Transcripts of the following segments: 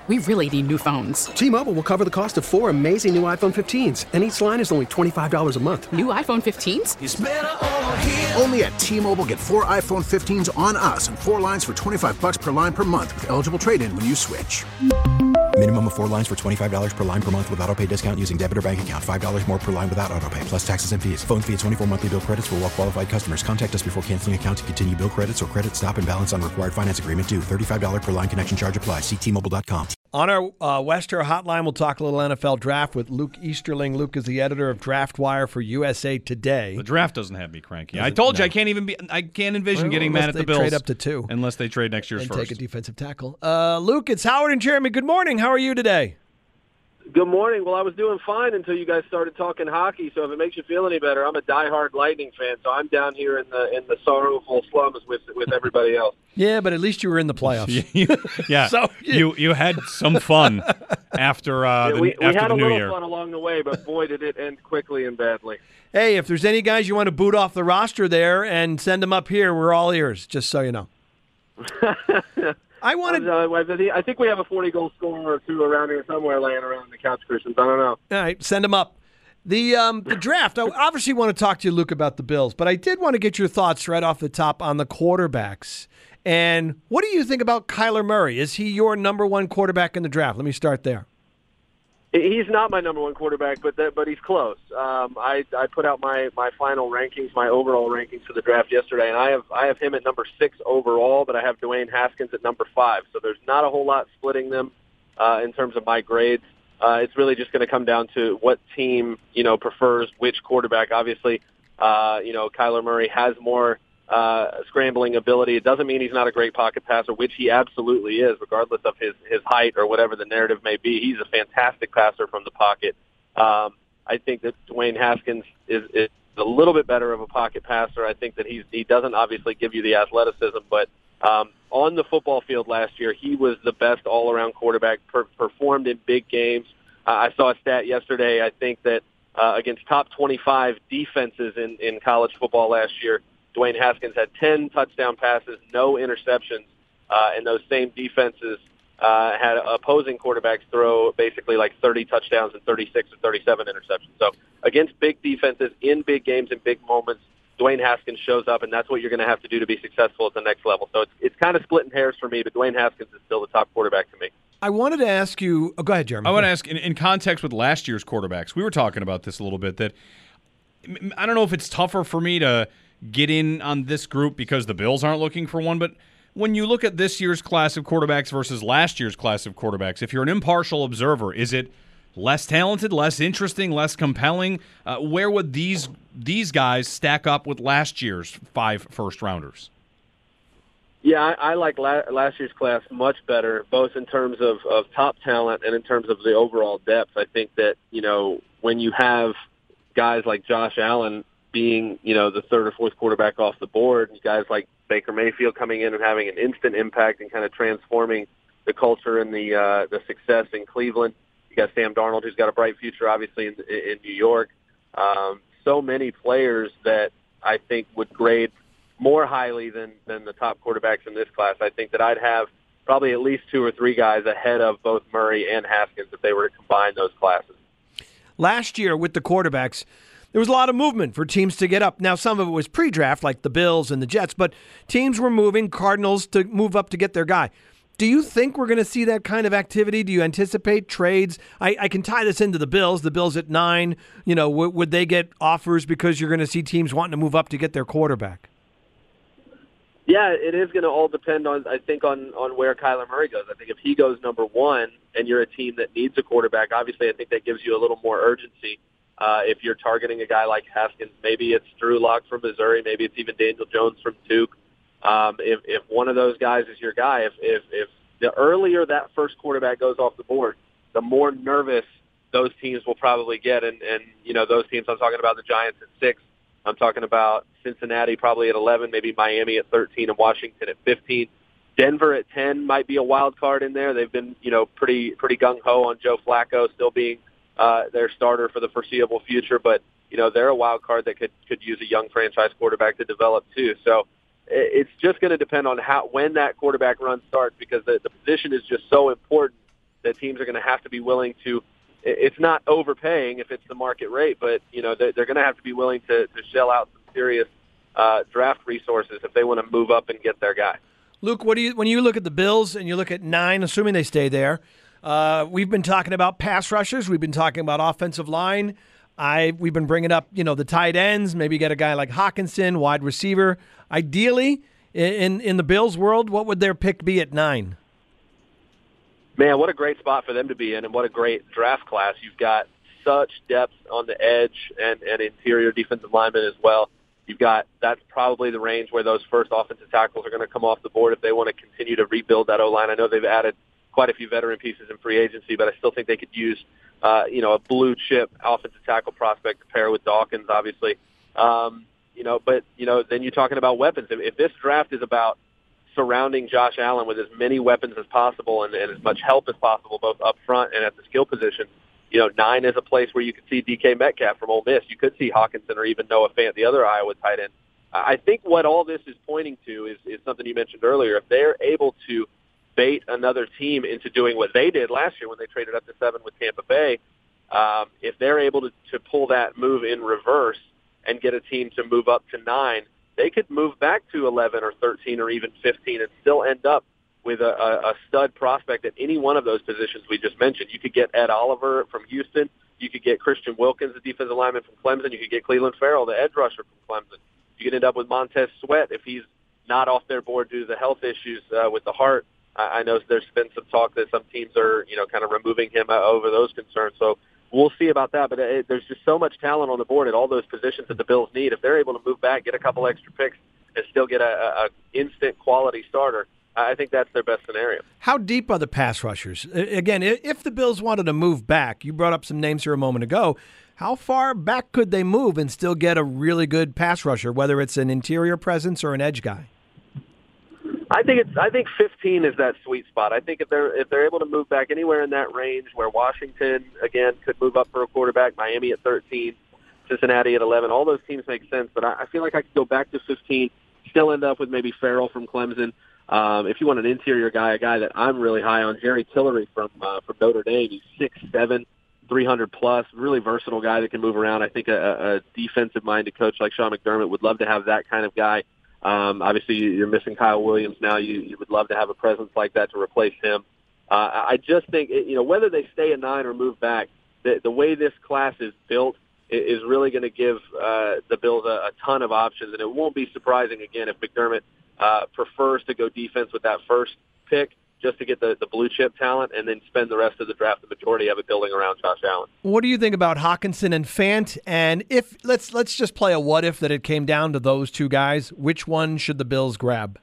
We really need new phones. T-Mobile will cover the cost of 4 amazing new iPhone 15s, and each line is only $25 a month. New iPhone 15s? It's better over here. Only at T-Mobile, get 4 iPhone 15s on us and 4 lines for $25 per line per month with eligible trade-in when you switch. Minimum of 4 lines for $25 per line per month with autopay discount using debit or bank account. $5 more per line without autopay, plus taxes and fees. Phone fee at 24 monthly bill credits for well-qualified customers. Contact us before canceling account to continue bill credits or credit stop and balance on required finance agreement due. $35 per line connection charge applies. See T-Mobile.com. On our Western Hotline, we'll talk a little NFL draft with Luke Easterling. Luke is the editor of Draft Wire for USA Today. The draft doesn't have me cranky. I told you I can't envision getting mad at the Bills. Trade up to 2. Unless they trade next year's and first. Take a defensive tackle. Luke, it's Howard and Jeremy. Good morning. How are you today? Good morning. Well, I was doing fine until you guys started talking hockey. So if it makes you feel any better, I'm a diehard Lightning fan. So I'm down here in the sorrowful slums with everybody else. Yeah, but at least you were in the playoffs. Yeah. So you had some fun after we after had the a New little Year. fun along the way, but boy, did it end quickly and badly. Hey, if there's any guys you want to boot off the roster there and send them up here, we're all ears. Just so you know. I think we have a 40-goal scorer or two around here somewhere laying around in the couch cushions. I don't know. All right, send them up. The draft, I obviously want to talk to you, Luke, about the Bills, but I did want to get your thoughts right off the top on the quarterbacks. And what do you think about Kyler Murray? Is he your number one quarterback in the draft? Let me start there. He's not my number one quarterback, but he's close. I put out my final rankings, my overall rankings for the draft yesterday, and I have him at number 6 overall, but I have Dwayne Haskins at number 5. So there's not a whole lot splitting them in terms of my grades. It's really just going to come down to what team prefers which quarterback. Obviously, Kyler Murray has more scrambling ability. It doesn't mean he's not a great pocket passer, which he absolutely is, regardless of his height or whatever the narrative may be. He's a fantastic passer from the pocket. I think that Dwayne Haskins is a little bit better of a pocket passer. I think that he doesn't obviously give you the athleticism, but on the football field last year, he was the best all-around quarterback, performed in big games. I saw a stat yesterday, I think that against top 25 defenses in college football last year, Dwayne Haskins had 10 touchdown passes, no interceptions, and those same defenses had opposing quarterbacks throw basically like 30 touchdowns and 36 or 37 interceptions. So against big defenses, in big games, in big moments, Dwayne Haskins shows up, and that's what you're going to have to do to be successful at the next level. So it's kind of splitting hairs for me, but Dwayne Haskins is still the top quarterback to me. I wanted to ask you go ahead, Jeremy. I want to ask, in context with last year's quarterbacks, we were talking about this a little bit, that I don't know if it's tougher for me to get in on this group because the Bills aren't looking for one, but when you look at this year's class of quarterbacks versus last year's class of quarterbacks, if you're an impartial observer, is it less talented, less interesting, less compelling? Where would these guys stack up with last year's 5 first-rounders? Yeah, I like last year's class much better, both in terms of top talent and in terms of the overall depth. I think that, when you have guys like Josh Allen being, the third or fourth quarterback off the board, and guys like Baker Mayfield coming in and having an instant impact and kind of transforming the culture and the success in Cleveland. You got Sam Darnold, who's got a bright future, obviously, in New York. So many players that I think would grade more highly than the top quarterbacks in this class. I think that I'd have probably at least 2 or 3 guys ahead of both Murray and Haskins if they were to combine those classes. Last year with the quarterbacks, there was a lot of movement for teams to get up. Now, some of it was pre-draft, like the Bills and the Jets, but teams were moving, Cardinals to move up to get their guy. Do you think we're going to see that kind of activity? Do you anticipate trades? I can tie this into the Bills. The Bills at 9, would they get offers because you're going to see teams wanting to move up to get their quarterback? Yeah, it is going to all depend on where Kyler Murray goes. I think if he goes number 1 and you're a team that needs a quarterback, obviously I think that gives you a little more urgency. If you're targeting a guy like Haskins, maybe it's Drew Lock from Missouri, maybe it's even Daniel Jones from Duke. If one of those guys is your guy, if the earlier that first quarterback goes off the board, the more nervous those teams will probably get. And those teams, I'm talking about the Giants at 6. I'm talking about Cincinnati probably at 11, maybe Miami at 13, and Washington at 15. Denver at 10 might be a wild card in there. They've been, pretty gung-ho on Joe Flacco still being their starter for the foreseeable future. But, they're a wild card that could use a young franchise quarterback to develop too. So it's just going to depend on when that quarterback run starts, because the position is just so important teams are going to have to be willing to. It's not overpaying if it's the market rate, but they're going to have to be willing to shell out some serious draft resources if they want to move up and get their guy. Luke, when you look at the Bills and you look at 9, assuming they stay there, we've been talking about pass rushers, we've been talking about offensive line. We've been bringing up, the tight ends. Maybe get a guy like Hawkinson, wide receiver. Ideally, in the Bills' world, what would their pick be at 9? Man, what a great spot for them to be in, and what a great draft class. You've got such depth on the edge and interior defensive linemen as well. That's probably the range where those first offensive tackles are going to come off the board if they want to continue to rebuild that O-line. I know they've added quite a few veteran pieces in free agency, but I still think they could use a blue chip offensive tackle prospect to pair with Dawkins, obviously. Then you're talking about weapons. If this draft is about surrounding Josh Allen with as many weapons as possible and as much help as possible, both up front and at the skill position, 9 is a place where you could see DK Metcalf from Ole Miss. You could see Hawkinson or even Noah Fant, the other Iowa tight end. I think what all this is pointing to is something you mentioned earlier. If they're able to bait another team into doing what they did last year when they traded up to 7 with Tampa Bay, if they're able to pull that move in reverse and get a team to move up to 9, they could move back to 11 or 13 or even 15 and still end up with a stud prospect at any one of those positions we just mentioned. You could get Ed Oliver from Houston. You could get Christian Wilkins, the defensive lineman from Clemson. You could get Cleveland Farrell, the edge rusher from Clemson. You could end up with Montez Sweat if he's not off their board due to the health issues with the heart. I know there's been some talk that some teams are, kind of removing him over those concerns. So we'll see about that. But there's just so much talent on the board at all those positions that the Bills need. If they're able to move back, get a couple extra picks, and still get a instant quality starter, I think that's their best scenario. How deep are the pass rushers? Again, if the Bills wanted to move back, you brought up some names here a moment ago. How far back could they move and still get a really good pass rusher, whether it's an interior presence or an edge guy? I think 15 is that sweet spot. I think if they're able to move back anywhere in that range, where Washington again could move up for a quarterback, Miami at 13, Cincinnati at 11, all those teams make sense. But I feel like I could go back to 15, still end up with maybe Farrell from Clemson. If you want an interior guy, a guy that I'm really high on, Jerry Tillery from Notre Dame. He's 6'7", 300 plus, really versatile guy that can move around. I think a defensive minded coach like Sean McDermott would love to have that kind of guy. Obviously, you're missing Kyle Williams now. You would love to have a presence like that to replace him. I just think, whether they stay at 9 or move back, the way this class is built is really going to give the Bills a ton of options, and it won't be surprising, again, if McDermott prefers to go defense with that first pick just to get the blue chip talent and then spend the rest of the draft, the majority of it, building around Josh Allen. What do you think about Hawkinson and Fant? And if let's just play a what if that it came down to those two guys, which one should the Bills grab?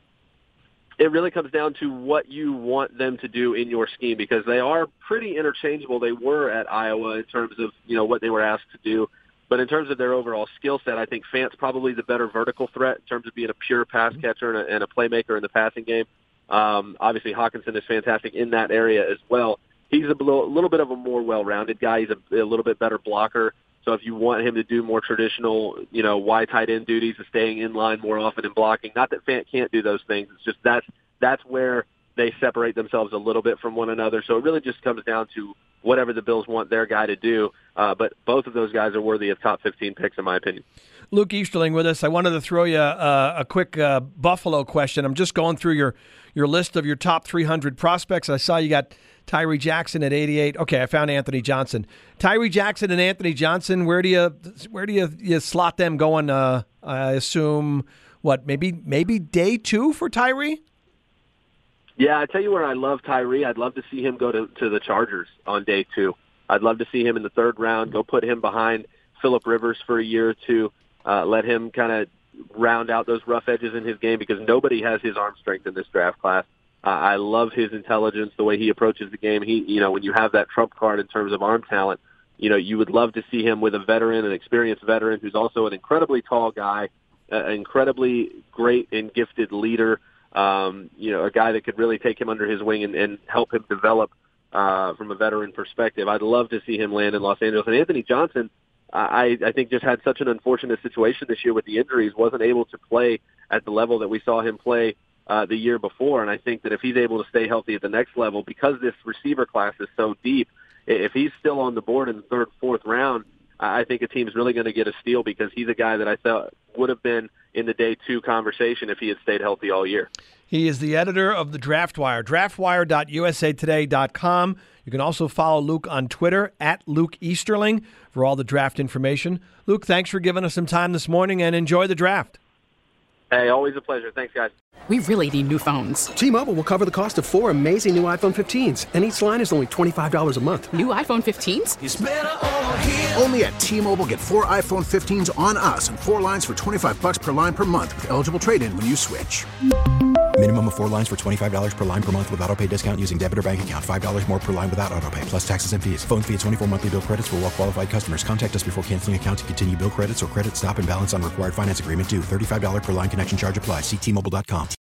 It really comes down to what you want them to do in your scheme, because they are pretty interchangeable. They were at Iowa in terms of, what they were asked to do. But in terms of their overall skill set, I think Fant's probably the better vertical threat in terms of being a pure pass catcher and a playmaker in the passing game. Obviously, Hawkinson is fantastic in that area as well. He's a little bit of a more well-rounded guy. He's a little bit better blocker. So if you want him to do more traditional, wide tight end duties of staying in line more often and blocking, not that Fant can't do those things. It's just that's where they separate themselves a little bit from one another. So it really just comes down to whatever the Bills want their guy to do. But both of those guys are worthy of top 15 picks, in my opinion. Luke Easterling with us. I wanted to throw you a quick Buffalo question. I'm just going through your list of your top 300 prospects. I saw you got Tyree Jackson at 88. Okay, I found Anthony Johnson. Tyree Jackson and Anthony Johnson, where do you slot them going? I assume, maybe day 2 for Tyree? Yeah, I tell you where I love Tyree. I'd love to see him go to the Chargers on day 2. I'd love to see him in the 3rd round, go put him behind Phillip Rivers for a year or two, let him kind of round out those rough edges in his game, because nobody has his arm strength in this draft class. I love his intelligence, the way he approaches the game. When you have that trump card in terms of arm talent, you would love to see him with a veteran, an experienced veteran who's also an incredibly tall guy, an incredibly great and gifted leader, a guy that could really take him under his wing and help him develop from a veteran perspective. I'd love to see him land in Los Angeles. And Anthony Johnson, I think, just had such an unfortunate situation this year with the injuries, wasn't able to play at the level that we saw him play the year before. And I think that if he's able to stay healthy at the next level, because this receiver class is so deep, if he's still on the board in the third, fourth round, I think a team's really going to get a steal because he's a guy that I thought would have been in the day two conversation if he had stayed healthy all year. He is the editor of the Draft Wire, draftwire.usatoday.com. You can also follow Luke on Twitter at Luke Easterling for all the draft information. Luke, thanks for giving us some time this morning, and enjoy the draft. Hey, always a pleasure. Thanks, guys. We really need new phones. T-Mobile will cover the cost of 4 amazing new iPhone 15s, and each line is only $25 a month. New iPhone 15s? It's better over here. Only at T-Mobile, get 4 iPhone 15s on us and 4 lines for $25 per line per month with eligible trade-in when you switch. Minimum of 4 lines for $25 per line per month with auto-pay discount using debit or bank account. $5 more per line without auto-pay, plus taxes and fees. Phone fee at 24 monthly bill credits for well-qualified customers. Contact us before canceling account to continue bill credits or credit stop and balance on required finance agreement due. $35 per line connection charge applies. See T-Mobile.com.